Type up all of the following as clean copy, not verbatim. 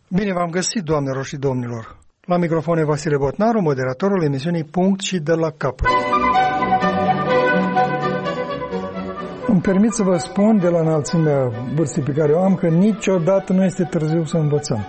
Bine v-am găsit, doamnelor și domnilor. La microfon e Vasile Botnaru, moderatorul emisiunii Punct și de la capăt. Îmi permit să vă spun de la înălțimea vârstei pe care o am că niciodată nu este târziu să învățăm.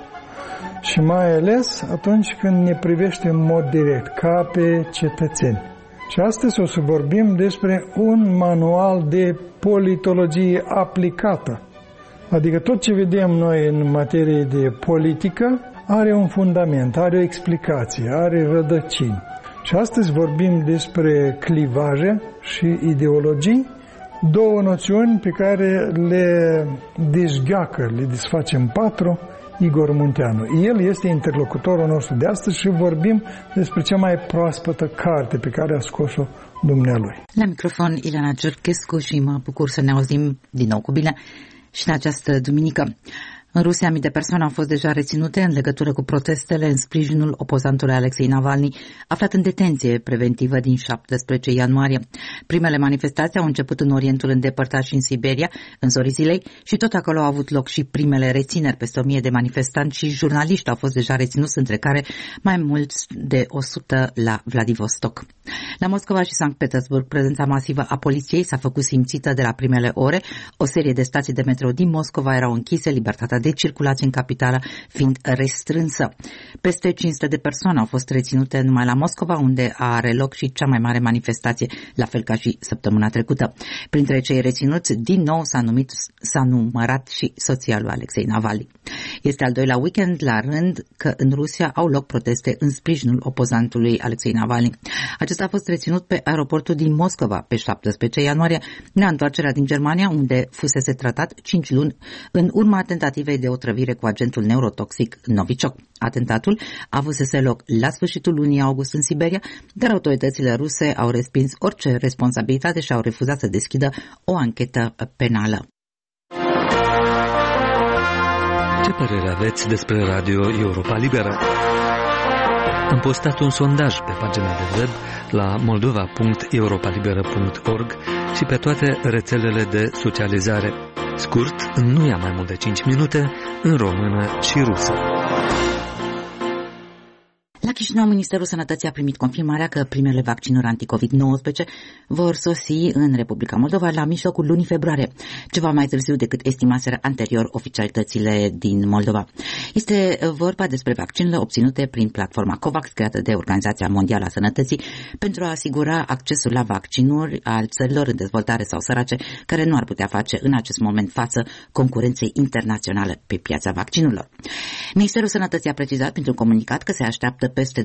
Și mai ales atunci când ne privește în mod direct, ca pe cetățeni. Și astăzi o să vorbim despre un manual de politologie aplicată. Adică tot ce vedem noi în materie de politică are un fundament, are o explicație, are rădăcini. Și astăzi vorbim despre clivaje și ideologii, două noțiuni pe care le dezgheacă, le desface în patru Igor Munteanu. El este interlocutorul nostru de astăzi și vorbim despre cea mai proaspătă carte pe care a scos-o dumnealui. La microfon Ileana Giurchescu și mă bucur să ne auzim din nou cu bine și în această duminică. În Rusia, mii de persoane au fost deja reținute în legătură cu protestele în sprijinul opozantului Alexei Navalny, aflat în detenție preventivă din 17 ianuarie. Primele manifestații au început în Orientul îndepărtat și în Siberia, în zorii zilei, și tot acolo au avut loc și primele rețineri. Peste 1000 de manifestanți și jurnaliști au fost deja reținuți, între care mai mulți de 100 la Vladivostok. La Moscova și Sankt Petersburg, prezența masivă a poliției s-a făcut simțită de la primele ore. O serie de stații de metrou din Moscova erau închise, libertatea de circulație în capitală fiind restrânsă. Peste 500 de persoane au fost reținute numai la Moscova, unde are loc și cea mai mare manifestație, la fel ca și săptămâna trecută. Printre cei reținuți, din nou s-a numărat și soția lui Alexei Navalny. Este al doilea weekend la rând că în Rusia au loc proteste în sprijinul opozantului Alexei Navalny. Acesta a fost reținut pe aeroportul din Moscova pe 17 ianuarie, la întoarcerea din Germania, unde fusese tratat 5 luni în urma tentativei de otrăvire cu agentul neurotoxic Novichok. Atentatul a avusese loc la sfârșitul lunii august în Siberia, dar autoritățile ruse au respins orice responsabilitate și au refuzat să deschidă o anchetă penală. Ce părere aveți despre Radio Europa Liberă? Am postat un sondaj pe pagina de web la moldova.europalibera.org și pe toate rețelele de socializare. Scurt, nu ia mai mult de 5 minute, în română și rusă. La Chișinău, Ministerul Sănătății a primit confirmarea că primele vaccinuri anti-COVID-19 vor sosi în Republica Moldova la mijlocul lunii februarie, ceva mai târziu decât estimaseră anterior oficialitățile din Moldova. Este vorba despre vaccinurile obținute prin platforma COVAX, creată de Organizația Mondială a Sănătății, pentru a asigura accesul la vaccinuri al țărilor în dezvoltare sau sărace, care nu ar putea face în acest moment față concurenței internaționale pe piața vaccinurilor. Ministerul Sănătății a precizat printr-un comunicat că se așteaptă peste 240.000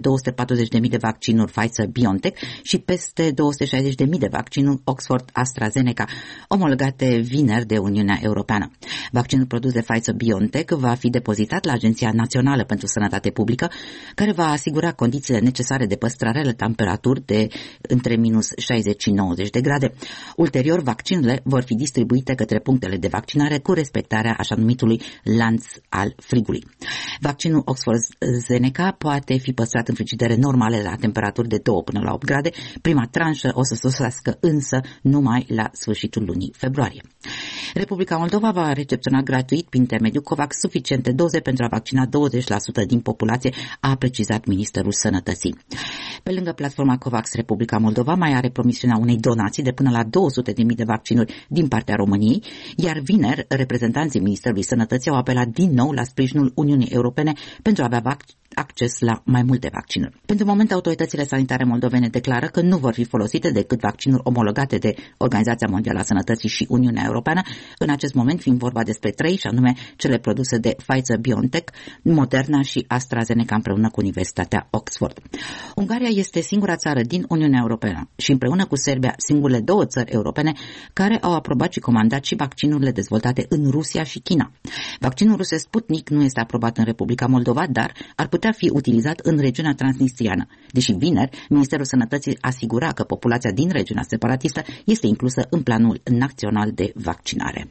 de vaccinuri Pfizer-BioNTech și peste 260.000 de vaccinuri Oxford-AstraZeneca, omologate vineri de Uniunea Europeană. Vaccinul produs de Pfizer-BioNTech va fi depozitat la Agenția Națională pentru Sănătate Publică, care va asigura condițiile necesare de păstrare la temperaturi de între minus 60 și 90 de grade. Ulterior, vaccinurile vor fi distribuite către punctele de vaccinare cu respectarea așa numitului lanț al frigului. Vaccinul Oxford-AstraZeneca poate fi păstrat în frigidere normale la temperaturi de 2 până la 8 grade. Prima tranșă o să sosească însă numai la sfârșitul lunii februarie. Republica Moldova va recepționa gratuit prin intermediul COVAX suficiente doze pentru a vaccina 20% din populație, a precizat Ministerul Sănătății. Pe lângă platforma COVAX, Republica Moldova mai are promisiunea unei donații de până la 200.000 de vaccinuri din partea României, iar vineri reprezentanții Ministerului Sănătății au apelat din nou la sprijinul Uniunii Europene pentru a avea acces la mai multe vaccinuri. Pentru moment, autoritățile sanitare moldovene declară că nu vor fi folosite decât vaccinuri omologate de Organizația Mondială a Sănătății și Uniunea Europeană, în acest moment fiind vorba despre 3, și anume cele produse de Pfizer-BioNTech, Moderna și AstraZeneca împreună cu Universitatea Oxford. Ungaria este singura țară din Uniunea Europeană și împreună cu Serbia singurele 2 țări europene care au aprobat și comandat și vaccinurile dezvoltate în Rusia și China. Vaccinul rus Sputnik nu este aprobat în Republica Moldova, dar ar putea fi utilizat în regiunea transnistriană, deși vineri Ministerul Sănătății asigura că populația din regiunea separatistă este inclusă în planul național de vaccinare.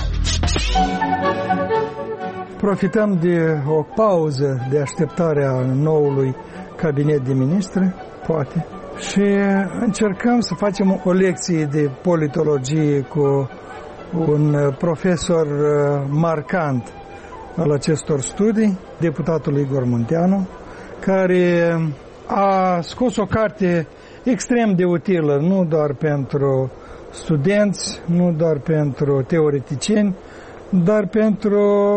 Profităm de o pauză de așteptare a noului cabinet de ministri, poate, și încercăm să facem o lecție de politologie cu un profesor marcant al acestor studii, deputatul Igor Munteanu, care a scos o carte extrem de utilă, nu doar pentru studenți, nu doar pentru teoreticieni, dar pentru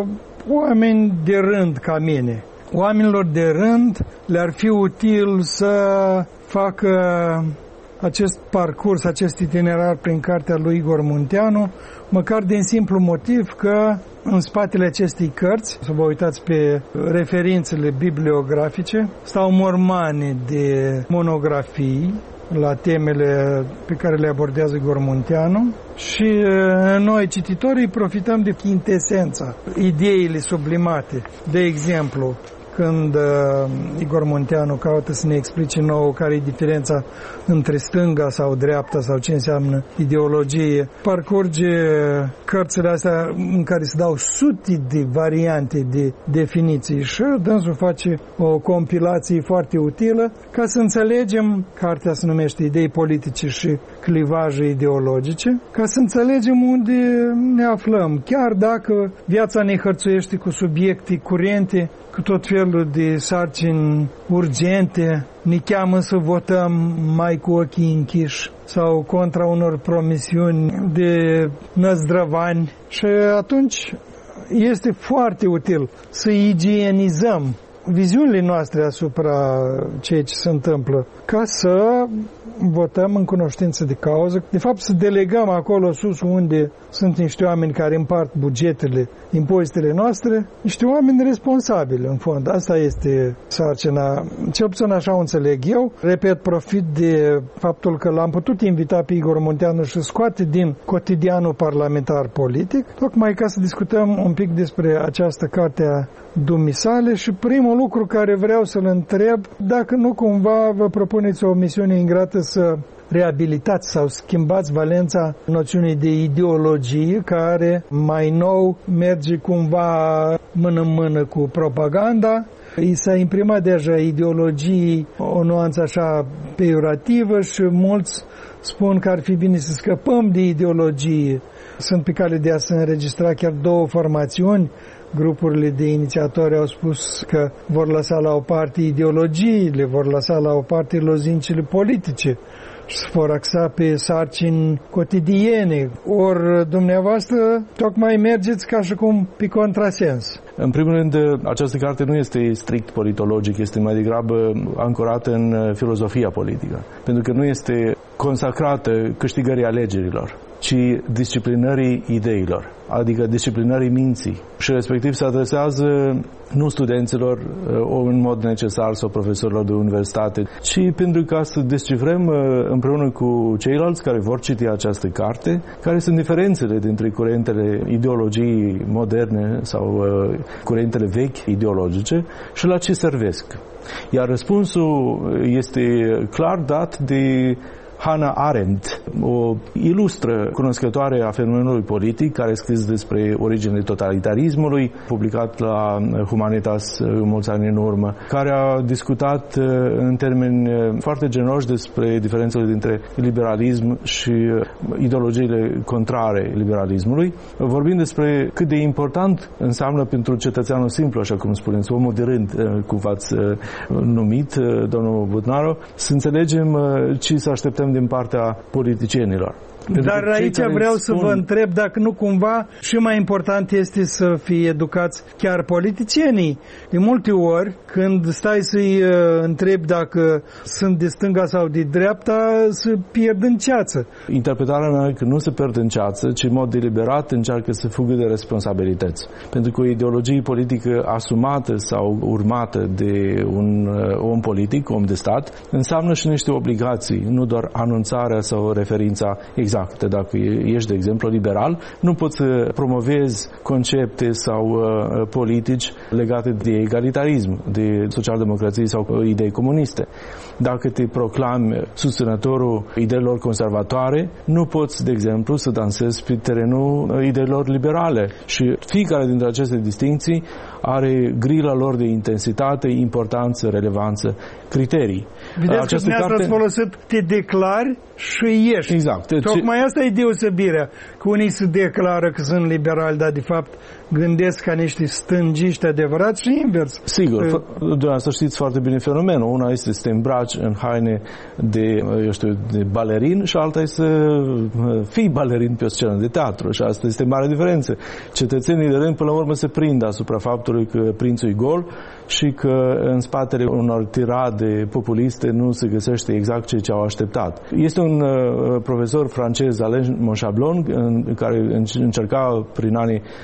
oameni de rând ca mine. Oamenilor de rând le-ar fi util să facă acest parcurs, acest itinerar prin cartea lui Igor Munteanu, măcar din simplu motiv că în spatele acestei cărți, să vă uitați pe referințele bibliografice, stau mormane de monografii la temele pe care le abordează Igor Munteanu și noi, cititorii, profităm de chintesența, ideile sublimate. De exemplu, când Igor Munteanu caută să ne explice nouă care e diferența între stânga sau dreapta sau ce înseamnă ideologie, parcurge cărțile astea în care se dau sute de variante de definiții și dânsul face o compilație foarte utilă ca să înțelegem, cartea se numește Idei politice și clivaje ideologice, ca să înțelegem unde ne aflăm, chiar dacă viața ne hărțuiește cu subiecte curente, cu tot felul de sarcini urgente, ne cheamă să votăm mai cu ochii închiși sau contra unor promisiuni de năzdrăvani și atunci este foarte util să igienizăm viziunile noastre asupra ceea ce se întâmplă, ca să votăm în cunoștință de cauză, de fapt să delegăm acolo sus unde sunt niște oameni care împart bugetele, impozitele noastre, niște oameni responsabili în fond. Asta este sarcina, cel puțin așa o înțeleg eu. Repet, profit de faptul că l-am putut invita pe Igor Munteanu și scoate din cotidianul parlamentar politic, tocmai ca să discutăm un pic despre această carte a dumisale și primul lucru care vreau să-l întreb, dacă nu cumva vă propuneți o misiune ingrată să reabilitați sau schimbați valența noțiunii de ideologie care mai nou merge cumva mână-mână cu propaganda. I s-a imprimat deja ideologiei o nuanță așa peiorativă și mulți spun că ar fi bine să scăpăm de ideologie. Sunt pe cale de a se înregistra chiar două formațiuni. Grupurile de inițiatori au spus că vor lăsa la o parte ideologiile, vor lăsa la o parte lozincile politice și se vor axa pe sarcini cotidiene. Ori dumneavoastră tocmai mergeți ca și cum pe contrasens. În primul rând, această carte nu este strict politologic, este mai degrabă ancorată în filozofia politică, pentru că nu este consacrată câștigării alegerilor, ci disciplinării ideilor, adică disciplinării minții. Și respectiv se adresează nu studenților în mod necesar sau profesorilor de universitate, ci pentru ca să descifrăm împreună cu ceilalți care vor citi această carte, care sunt diferențele dintre curentele ideologii moderne sau curentele vechi ideologice și la ce servesc. Iar răspunsul este clar dat de Hannah Arendt, o ilustră cunoscătoare a fenomenului politic, care a scris despre originile totalitarismului, publicat la Humanitas mulți ani în urmă, care a discutat în termeni foarte generoși despre diferențele dintre liberalism și ideologiile contrare liberalismului, vorbind despre cât de important înseamnă pentru cetățeanul simplu, așa cum spuneți, omul de rând, cum v-ați numit, domnul Butnaru, să înțelegem ce să așteptăm din partea politicienilor. Dar aici vreau să vă întreb dacă nu cumva și mai important este să fie educați chiar politicienii. De multe ori, când stai să-i întrebi dacă sunt de stânga sau de dreapta, se pierd în ceață. Interpretarea mea e că nu se pierd în ceață, ci în mod deliberat încearcă să fugă de responsabilități. Pentru că o ideologie politică asumată sau urmată de un om politic, om de stat, înseamnă și niște obligații, nu doar anunțarea sau referința exactă. Dacă ești, de exemplu, liberal, nu poți să promovezi concepte sau politici legate de egalitarism, de socialdemocrație sau idei comuniste. Dacă te proclami susținătorul ideilor conservatoare, nu poți, de exemplu, să dansezi pe terenul ideilor liberale. Și fiecare dintre aceste distincții are grila lor de intensitate, importanță, relevanță, criterii. Vedeți că dumneavoastră ați folosit te declari și ești. Exact. Tocmai asta e deosebirea, că unii se declară că sunt liberali, dar de fapt gândesc ca niște stângiști adevărați și invers. Sigur, dumneavoastră știți foarte bine fenomenul. Una este să te îmbraci în haine de balerin și alta este să fii balerin pe o scenă de teatru. Și asta este mare diferență. Cetățenii de rând, până la urmă, se prind asupra faptului că prințul e gol și că în spatele unor tirade populiste nu se găsește exact ce au așteptat. Este un profesor francez, Alain Monchablon, care încerca prin anii 70-80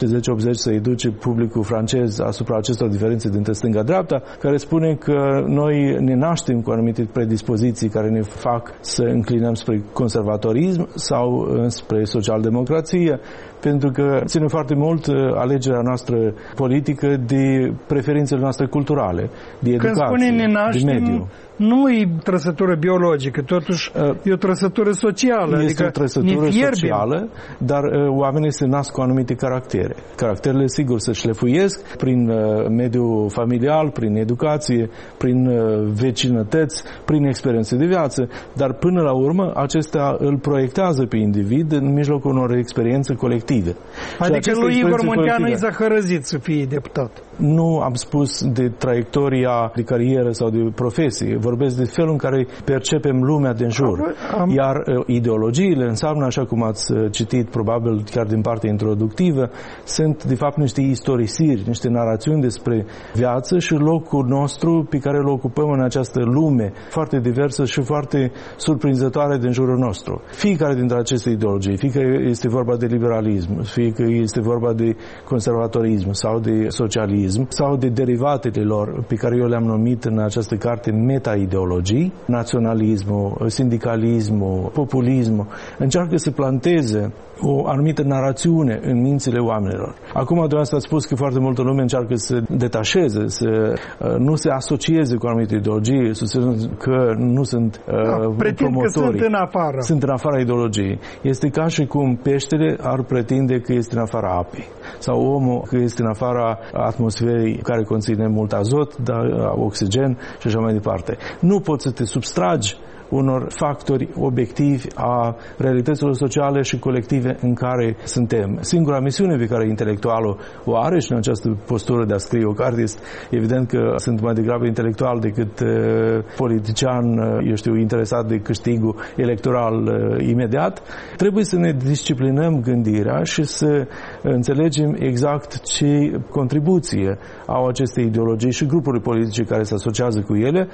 să educe publicul francez asupra acestor diferențe dintre stânga-dreapta, care spune că noi ne naștem cu anumite predispoziții care ne fac să înclinăm spre conservatorism sau spre social-democrație, pentru că ține foarte mult alegerea noastră politică de preferințele noastre culturale, de educație, de mediu. Nu e trăsătură biologică, totuși e o trăsătură socială. Este adică o trăsătură socială, dar oamenii se nasc cu anumite caractere. Caracterele, sigur, se șlefuiesc prin mediul familial, prin educație, prin vecinătăți, prin experiențe de viață, dar până la urmă acestea îl proiectează pe individ în mijlocul unor experiențe colective. Adică lui Igor Munteanu e zahărăzit să fie deputat. Nu am spus de traiectoria de carieră sau de profesie. Vorbesc de felul în care percepem lumea din jur. Iar ideologiile înseamnă, așa cum ați citit, probabil chiar din partea introductivă, sunt de fapt niște istorisiri, niște narațiuni despre viață și locul nostru pe care îl ocupăm în această lume foarte diversă și foarte surprinzătoare din jurul nostru. Fiecare dintre aceste ideologii, fie că este vorba de liberalism, fie că este vorba de conservatorism sau de socialism, sau de derivatele lor pe care eu le-am numit în această carte meta-ideologii, naționalismul, sindicalismul, populismul, încearcă să planteze o anumită narațiune în mințile oamenilor. Acum, dumneavoastră ați spus că foarte multă lume încearcă să detașeze, să nu se asocieze cu anumite ideologii, că nu sunt promotorii. Că sunt în afară. Sunt în afara ideologiei. Este ca și cum peștele ar pretinde că este în afara apei. Sau omul că este în afara atmosferei care conține mult azot, dar oxigen și așa mai departe. Nu poți să te substragi unor factori obiectivi a realităților sociale și colective în care suntem. Singura misiune pe care intelectualul o are și în această postură de a scrie o carte este evident că sunt mai degrabă intelectual decât politician, interesat de câștigul electoral imediat. Trebuie să ne disciplinăm gândirea și să înțelegem exact ce contribuție au aceste ideologii și grupuri politice care se asociază cu ele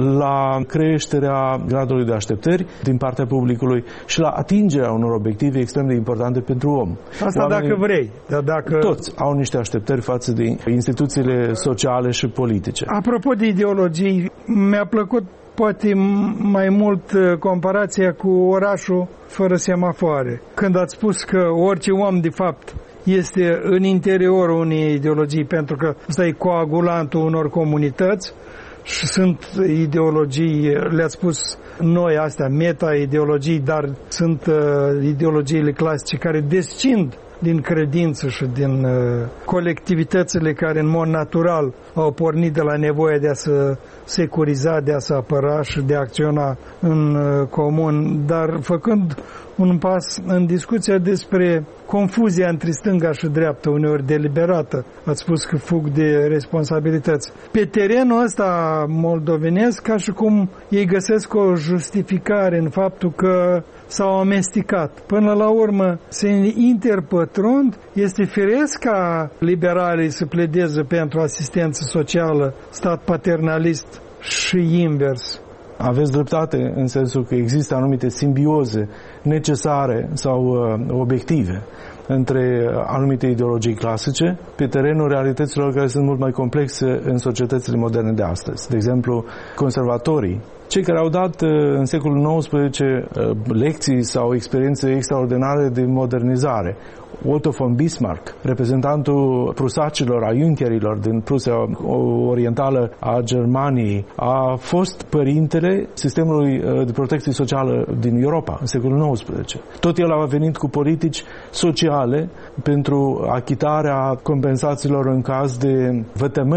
la creșterea gradului de așteptări din partea publicului și la atingerea unor obiective extrem de importante pentru om. Asta oamenii, dacă vrei. Dar dacă... Toți au niște așteptări față de instituțiile sociale și politice. Apropo de ideologii, mi-a plăcut poate mai mult comparația cu orașul fără semafoare. Când ați spus că orice om, de fapt, este în interiorul unei ideologii, pentru că ăsta e coagulantul unor comunități, și sunt ideologii, le-ați spus noi astea, meta-ideologii, dar sunt ideologiile clasice care descind din credință și din colectivitățile care în mod natural au pornit de la nevoia de a se securiza, de a se apăra și de a acționa în comun, dar făcând un pas în discuția despre confuzia între stânga și dreapta, uneori deliberată. Ați spus că fug de responsabilități. Pe terenul ăsta moldovenesc, ca și cum ei găsesc o justificare în faptul că s-au amestecat. Până la urmă, se interpătrund, este firesc ca liberalii să pledeze pentru asistență socială, stat paternalist și invers. Aveți dreptate în sensul că există anumite simbioze necesare sau obiective între anumite ideologii clasice pe terenul realităților care sunt mult mai complexe în societățile moderne de astăzi. De exemplu, conservatorii, cei care au dat în secolul XIX lecții sau experiențe extraordinare de modernizare. Otto von Bismarck, reprezentantul prusacilor, a Junkerilor din Prusia Orientală a Germaniei, a fost părintele sistemului de protecție socială din Europa în secolul XIX. Tot el a venit cu politici sociale pentru achitarea compensațiilor în caz de vătămări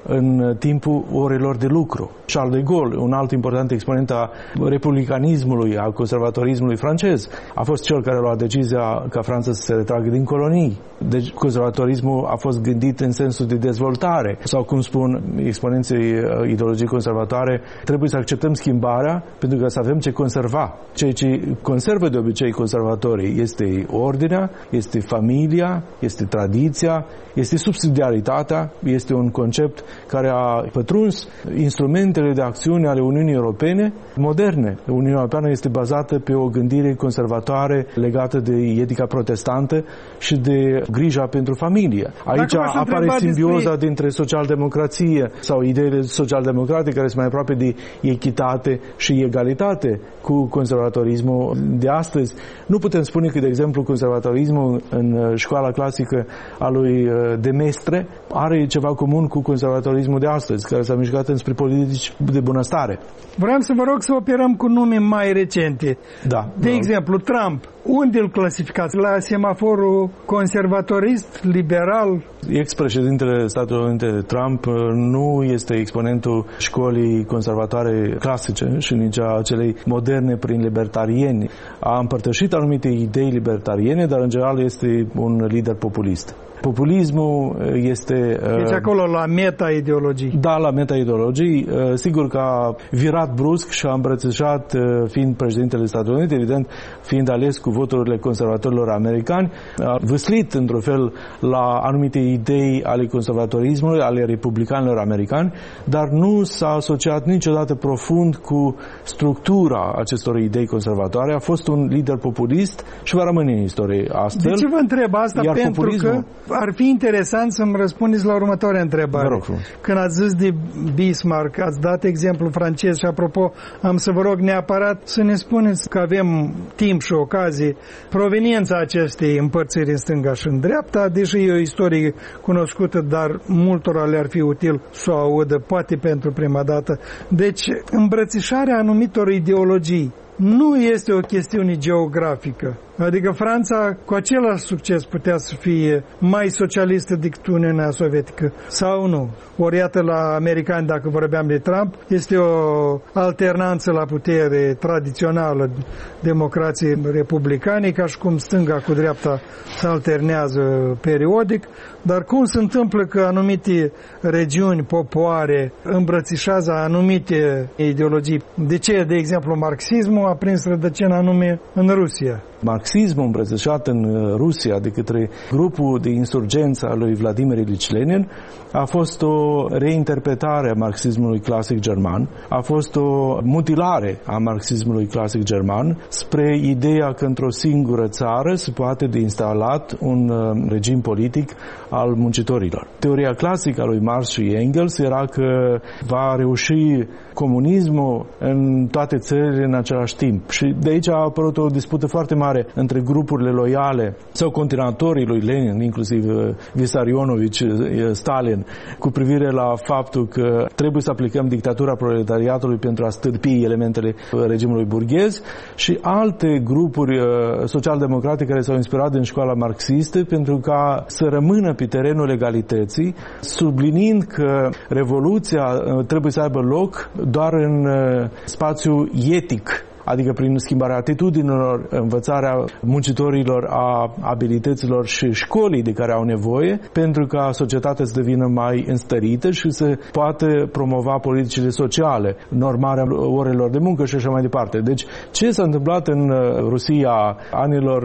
în timpul orelor de lucru. Charles de Gaulle, un alt important exponent a republicanismului, a conservatorismului francez, a fost cel care a luat decizia ca Franța să se retragă din colonii. Deci conservatorismul a fost gândit în sensul de dezvoltare. Sau, cum spun exponenții ideologiei conservatoare, trebuie să acceptăm schimbarea pentru că să avem ce conserva. Ceea ce conservă de obicei conservatorii este ordinea, este familia, este tradiția, este subsidiaritatea, este un concept care a pătruns instrumentele de acțiune ale Uniunii Europene moderne. Uniunea Europeană este bazată pe o gândire conservatoare legată de etica protestantă și de grija pentru familie. Aici apare simbioza dintre socialdemocrație sau ideile social-democrate care sunt mai aproape de echitate și egalitate cu conservatorismul de astăzi. Nu putem spune că, de exemplu, conservatorismul în școala clasică a lui de Mestre are ceva comun cu conservatorismul de astăzi, care s-a mișcat înspre politici de bunăstare. Vreau să vă rog să operăm cu nume mai recente. Da. De exemplu, Trump. Unde îl clasificați? La semaforul conservatorist, liberal? Ex-președintele Statelor Unite Trump nu este exponentul școlii conservatoare clasice și nici a celei moderne prin libertarieni. A împărtășit anumite idei libertariene, dar în general este un lider populist. Populismul este... Deci acolo la meta-ideologii. Da, la meta-ideologii. Sigur că a virat brusc și a îmbrățișat, fiind președintele Statelor Unite, evident, fiind ales cu voturile conservatorilor americani, a văslit într-un fel la anumite idei ale conservatorismului, ale republicanilor americani, dar nu s-a asociat niciodată profund cu structura acestor idei conservatoare. A fost un lider populist și va rămâne în istorie astfel. De ce vă întreb asta? Pentru că ar fi interesant să-mi răspundeți la următoarea întrebare. Vă rog frumos. Când ați zis de Bismarck, ați dat exemplu francez și, apropo, am să vă rog neapărat să ne spuneți că avem timp și ocazie proveniența acestei împărțiri în stânga și în dreapta, deși e o istorie cunoscută, dar multora le-ar fi util să o audă, poate pentru prima dată. Deci, îmbrățișarea anumitor ideologii nu este o chestiune geografică. Adică Franța cu același succes putea să fie mai socialistă decât Uniunea Sovietică sau nu. Ori iată la americani, dacă vorbeam de Trump, este o alternanță la putere tradițională democrației republicane, ca și cum stânga cu dreapta se alternează periodic, dar cum se întâmplă că anumite regiuni, popoare îmbrățișează anumite ideologii? De ce, de exemplu, marxismul a prins rădăcina anume în Rusia? Marxismul îmbrățișat în Rusia de către grupul de insurgență al lui Vladimir Ilich Lenin a fost o reinterpretare a marxismului clasic german, a fost o mutilare a marxismului clasic german spre ideea că într-o singură țară se poate de instalat un regim politic al muncitorilor. Teoria clasică a lui Marx și Engels era că va reuși comunismul în toate țările în același timp. Și de aici a apărut o dispută foarte mare între grupurile loiale sau continuatorii lui Lenin, inclusiv Vissarionovici, Stalin, cu privire la faptul că trebuie să aplicăm dictatura proletariatului pentru a stârpi elementele regimului burghez, și alte grupuri social-democrate care s-au inspirat din școala marxistă pentru ca să rămână pe terenul legalității, subliniind că revoluția trebuie să aibă loc doar în spațiu etic, adică prin schimbarea atitudinilor, învățarea muncitorilor a abilităților și școlii de care au nevoie, pentru ca societatea să devină mai înstărită și să poată promova politicile sociale, normarea orelor de muncă și așa mai departe. Deci, ce s-a întâmplat în Rusia anilor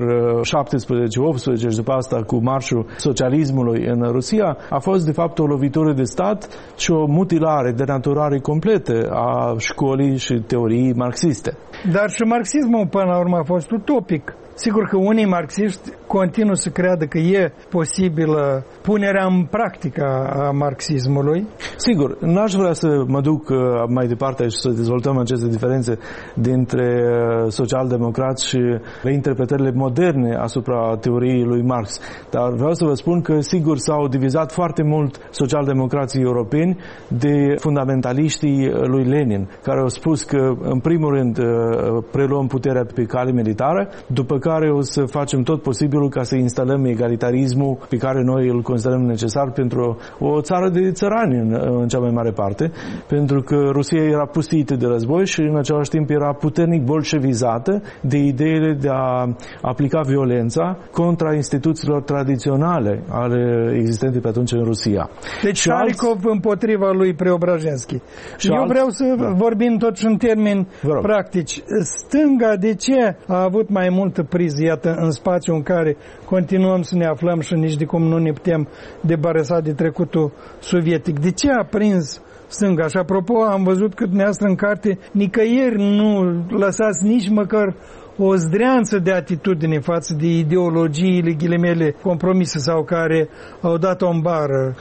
17-18 și după asta cu marșul socialismului în Rusia a fost de fapt o lovitură de stat și o mutilare, denaturare completă a școlii și teoriei marxiste. Dar și marxismul până la urmă a fost utopic. Sigur că unii marxiști continuă să creadă că e posibilă punerea în practică a marxismului. Sigur, n-aș vrea să mă duc mai departe și să dezvoltăm aceste diferențe dintre social-democrați și reinterpretările moderne asupra teoriei lui Marx. Dar vreau să vă spun că, sigur, s-au divizat foarte mult social-democrații europeni de fundamentaliștii lui Lenin, care au spus că, în primul rând, preluăm puterea pe cale militară, după care care o să facem tot posibilul ca să instalăm egalitarismul pe care noi îl considerăm necesar pentru o țară de țărani în cea mai mare parte, pentru că Rusia era pustită de război și în același timp era puternic bolșevizată de ideile de a aplica violența contra instituțiilor tradiționale ale existente pe atunci în Rusia. Deci Harikov împotriva lui Preobrajenski. Eu vreau să vorbim totuși în termeni practici. Stânga de ce a avut mai multă priză, iată, în spațiu în care continuăm să ne aflăm și nici de cum nu ne putem debarasa de trecutul sovietic? De ce a prins stânga? Și apropo, am văzut că dumneavoastră în carte nicăieri nu lăsați nici măcar o zdreanță de atitudine față de ideologiile, ghilimele, compromise sau care au dat-o în bară.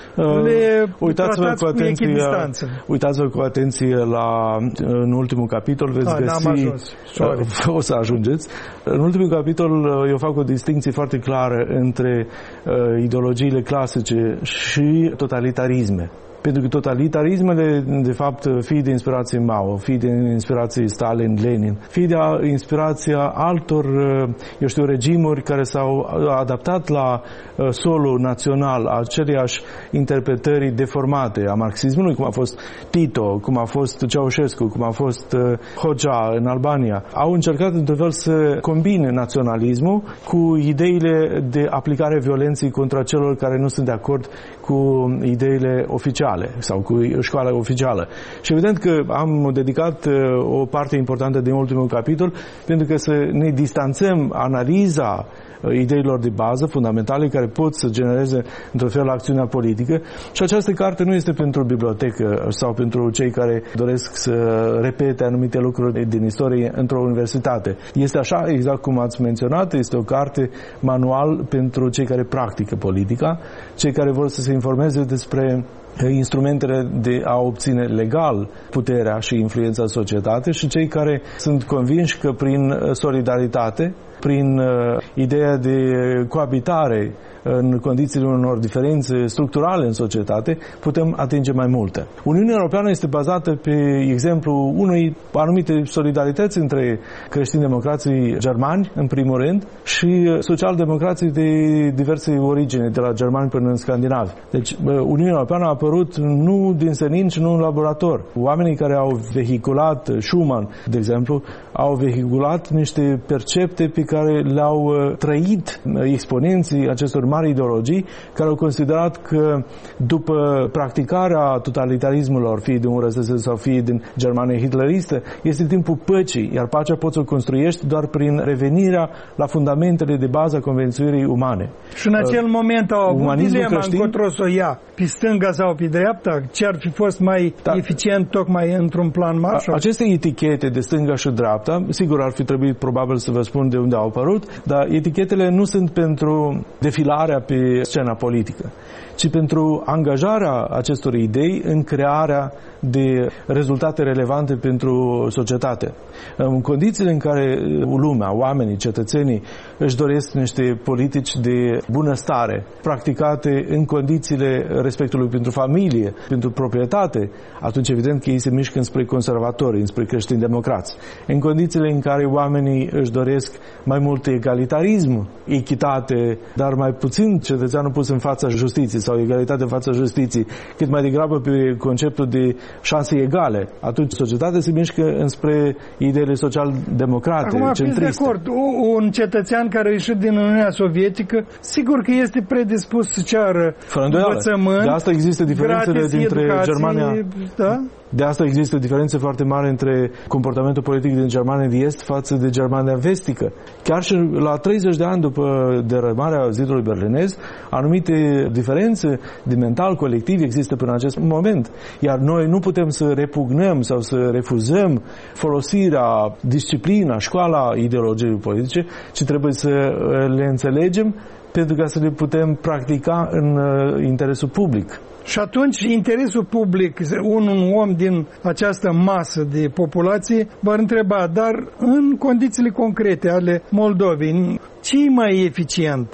Le tratați cu echidistanță. Uitați-vă cu atenție în ultimul capitol, veți găsi... N-am ajuns. O să ajungeți. În ultimul capitol eu fac o distinție foarte clară între ideologiile clasice și totalitarisme. Pentru că totalitarismele, de fapt, fie de inspirație Mao, fie de inspirație Stalin, Lenin, fie de inspirația altor, regimuri care s-au adaptat la solul național a aceleiași interpretări deformate a marxismului, cum a fost Tito, cum a fost Ceaușescu, cum a fost Hoxha în Albania, au încercat într-un fel să combine naționalismul cu ideile de aplicare violenței contra celor care nu sunt de acord cu ideile oficiale sau cu școala oficială. Și evident că am dedicat o parte importantă din ultimul capitol pentru că să ne distanțăm analiza ideilor de bază fundamentale care pot să genereze într-un fel acțiunea politică. Și această carte nu este pentru bibliotecă sau pentru cei care doresc să repete anumite lucruri din istorie într-o universitate. Este așa, exact cum ați menționat, este o carte manual pentru cei care practică politica, cei care vor să se informeze despre instrumentele de a obține legal puterea și influența în societate și cei care sunt convinși că prin solidaritate, prin ideea de coabitare în condițiile unor diferențe structurale în societate, putem atinge mai multe. Uniunea Europeană este bazată pe exemplu unei anumite solidarități între creștini-democrații germani, în primul rând, și social-democrații de diverse origini, de la germani până în scandinavi. Deci, Uniunea Europeană a apărut nu din senin și nu în laborator. Oamenii care au vehiculat, Schuman, de exemplu, au vehiculat niște percepte pe care le-au trăit exponenții acestor mari ideologii, care au considerat că după practicarea totalitarismelor, fie din URSS sau fie din Germania hitleristă, este timpul păcii, iar pacea poți să o construiești doar prin revenirea la fundamentele de bază a conviețuirii umane. Și în acel moment au avut dilema încotro să o ia, pe stânga sau pe dreapta, ce ar fi fost mai eficient tocmai într-un plan Marshall? Aceste etichete de stânga și dreapta, sigur ar fi trebuit probabil să vă spun de unde au apărut, dar etichetele nu sunt pentru defilarea pe scena politică, ci pentru angajarea acestor idei în crearea de rezultate relevante pentru societate. În condițiile în care lumea, oamenii, cetățenii își doresc niște politici de bunăstare practicate în condițiile respectului pentru familie, pentru proprietate, atunci evident că ei se mișcă înspre conservatori, înspre creștini democrați. În condițiile în care oamenii își doresc mai mult egalitarism, echitate, dar mai puțin cetățeanul pus în fața justiției sau egalitate în fața justiției, cât mai degrabă pe conceptul de șanse egale, atunci societatea se mișcă înspre ideile social-democrate, centriste. Acum, de acord, un cetățean care a ieșit din Uniunea Sovietică, sigur că este predispus să ceară învățământ, de asta există diferențele dintre Germania... Da? De asta există diferențe foarte mari între comportamentul politic din Germania de Est față de Germania vestică. Chiar și la 30 de ani după dărâmarea zidului berlinez, anumite diferențe de mental colectiv există până în acest moment. Iar noi nu putem să repugnăm sau să refuzăm folosirea, disciplina, școala ideologiei politice, ci trebuie să le înțelegem pentru ca să le putem practica în interesul public. Și atunci interesul public, un om din această masă de populație va întreba, dar în condițiile concrete ale Moldovei, ce e mai eficient?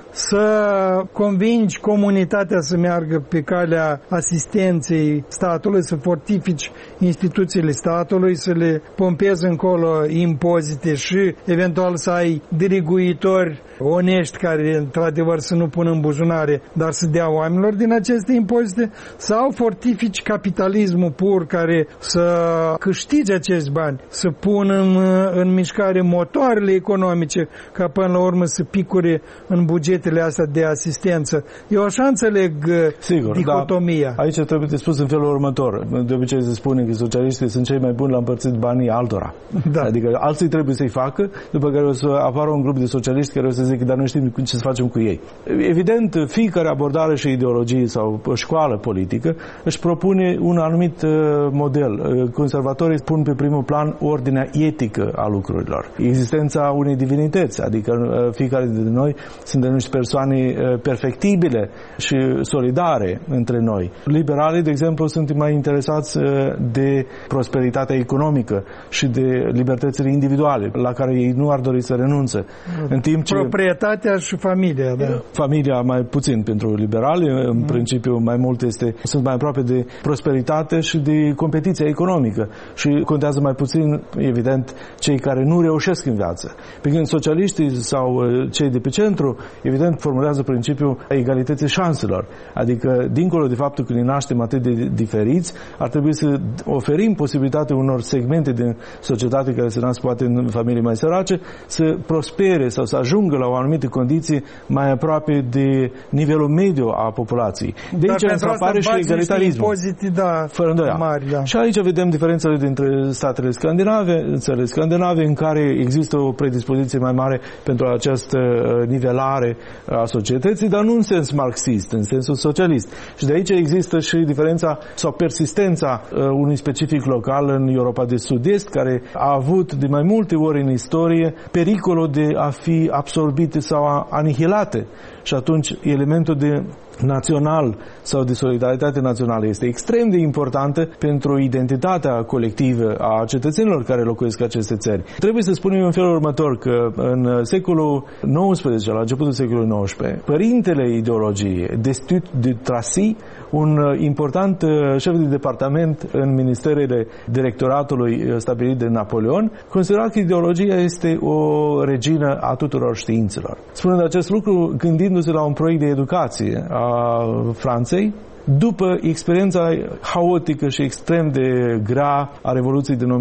să convingi comunitatea să meargă pe calea asistenței statului, să fortifici instituțiile statului, să le pompezi încolo impozite și eventual să ai diriguitori onești care într-adevăr să nu pună în buzunare, dar să dea oamenilor din aceste impozite, sau fortifici capitalismul pur care să câștige acești bani, să pună în mișcare motoarele economice ca până la urmă să picure în bugetele astea de asistență. Eu așa înțeleg dicotomia. Da, aici trebuie spus în felul următor. De obicei se spune că socialiștii sunt cei mai buni la împărțit banii altora. Da. Adică alții trebuie să-i facă, după care o să apară un grup de socialiști care o să zică, dar noi știm ce să facem cu ei. Evident, fiecare abordare și ideologie sau școală politică își propune un anumit model. Conservatorii pun pe primul plan ordinea etică a lucrurilor. Existența unei divinități, adică fiecare dintre noi suntem niște persoane perfectibile și solidare între noi. Liberalii, de exemplu, sunt mai interesați de prosperitatea economică și de libertățile individuale, la care ei nu ar dori să renunțe. În timp ce proprietatea și familia, da. Familia mai puțin pentru liberali, în principiu mai mult sunt mai aproape de prosperitate și de competiție economică și contează mai puțin, evident, cei care nu reușesc în viață. Pe când socialiștii sau cei de pe centru, evident, formulează principiul egalității șanselor. Adică, dincolo de faptul că ne naștem atât de diferiți, ar trebui să oferim posibilitatea unor segmente din societate care se nasc poate în familii mai sărace să prospere sau să ajungă la o anumită condiție mai aproape de nivelul mediu a populației. De aici apare și egalitarismul. Fără îndoială. Mari, da. Și aici vedem diferențele dintre statele scandinave, țările scandinave, în care există o predispoziție mai mare pentru această nivelare a societății, dar nu în sens marxist, în sensul socialist. Și de aici există și diferența sau persistența unui specific local în Europa de Sud-Est, care a avut de mai multe ori în istorie pericolul de a fi absorbite sau anihilate. Și atunci elementul de național sau de solidaritate națională este extrem de importantă pentru identitatea colectivă a cetățenilor care locuiesc aceste țări. Trebuie să spunem în felul următor că în secolul XIX, la începutul secolului XIX, părintele ideologiei, Destutt de Tracy, un important șef de departament în ministerele directoratului stabilit de Napoleon, considera că ideologia este o regină a tuturor științelor. Spunând acest lucru, gândindu-se la un proiect de educație a Franței, după experiența haotică și extrem de grea a Revoluției din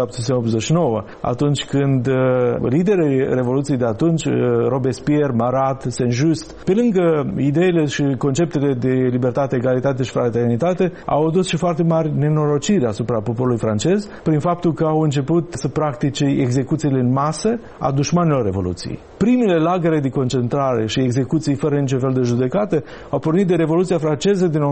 1789, atunci când liderii Revoluției de atunci, Robespierre, Marat, Saint-Just, pe lângă ideile și conceptele de libertate, egalitate și fraternitate, au adus și foarte mari nenorociri asupra poporului francez, prin faptul că au început să practice execuțiile în masă a dușmanilor Revoluției. Primele lagăre de concentrare și execuții fără niciun fel de judecată au pornit de Revoluția franceză din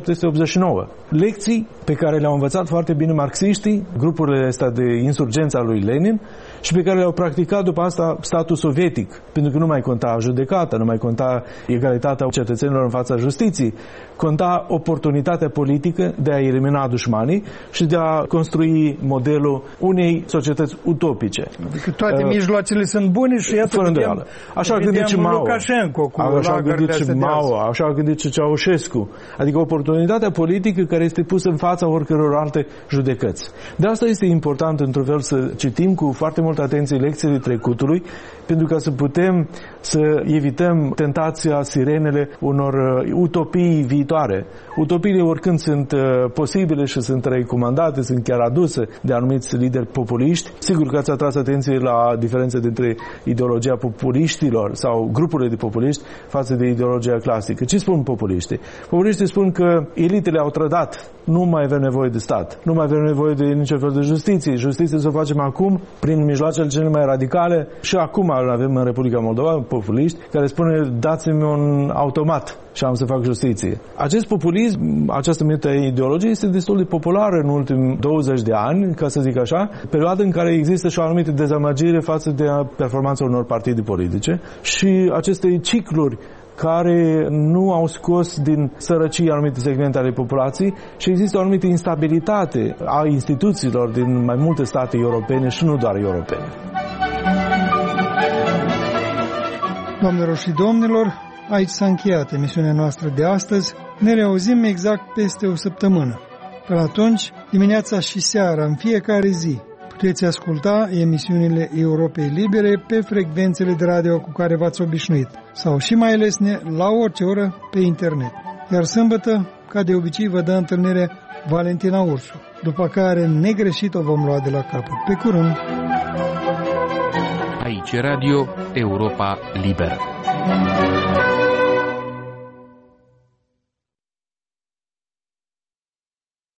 1789. Lecții pe care le-au învățat foarte bine marxiștii, grupurile astea de insurgență a lui Lenin, și pe care le-au practicat după asta statul sovietic, pentru că nu mai conta judecata, nu mai conta egalitatea cetățenilor în fața justiției, conta oportunitatea politică de a elimina dușmanii și de a construi modelul unei societăți utopice. Adică toate mijloacele sunt bune și iată vedem, așa a gândit și Mao, așa a gândit și Mao, așa a gândit și Ceaușescu. Adică oportunitatea politică care este pusă în fața oricăror alte judecăți. De asta este important, într-un fel, să citim cu foarte multă atenție lecțiile trecutului, pentru ca să putem să evităm tentația, sirenele unor utopii viitoare. Utopiile oricând sunt posibile și sunt recomandate, sunt chiar aduse de anumiți lideri populiști. Sigur că ați atras atenție la diferența dintre ideologia populiștilor sau grupurile de populiști față de ideologia clasică. Ce spun populiștii? Populiștii spun că elitele au trădat, nu mai avem nevoie de stat, nu mai avem nevoie de niciun fel de justiție. Justiție să o facem acum prin mijloacele cele mai radicale și acum avem în Republica Moldova populiști care spune dați-mi un automat și am să fac justiție. Acest populism, această meta-ideologie este destul de populară în ultimii 20 de ani, ca să zic așa, perioadă în care există și o anumită dezamăgire față de performanța unor partide politice și aceste cicluri care nu au scos din sărăcie anumite segmente ale populației și există o anumită instabilitate a instituțiilor din mai multe state europene și nu doar europene. Doamnelor și domnilor, aici s-a încheiat emisiunea noastră de astăzi. Ne reauzim exact peste o săptămână. Până atunci, dimineața și seara, în fiecare zi, puteți asculta emisiunile Europei Libere pe frecvențele de radio cu care v-ați obișnuit sau și mai ales la orice oră pe internet. Iar sâmbătă, ca de obicei, vă dă întâlnire Valentina Ursu, după care negreșit o vom lua de la capăt. Pe curând! Aici Radio Europa Liberă.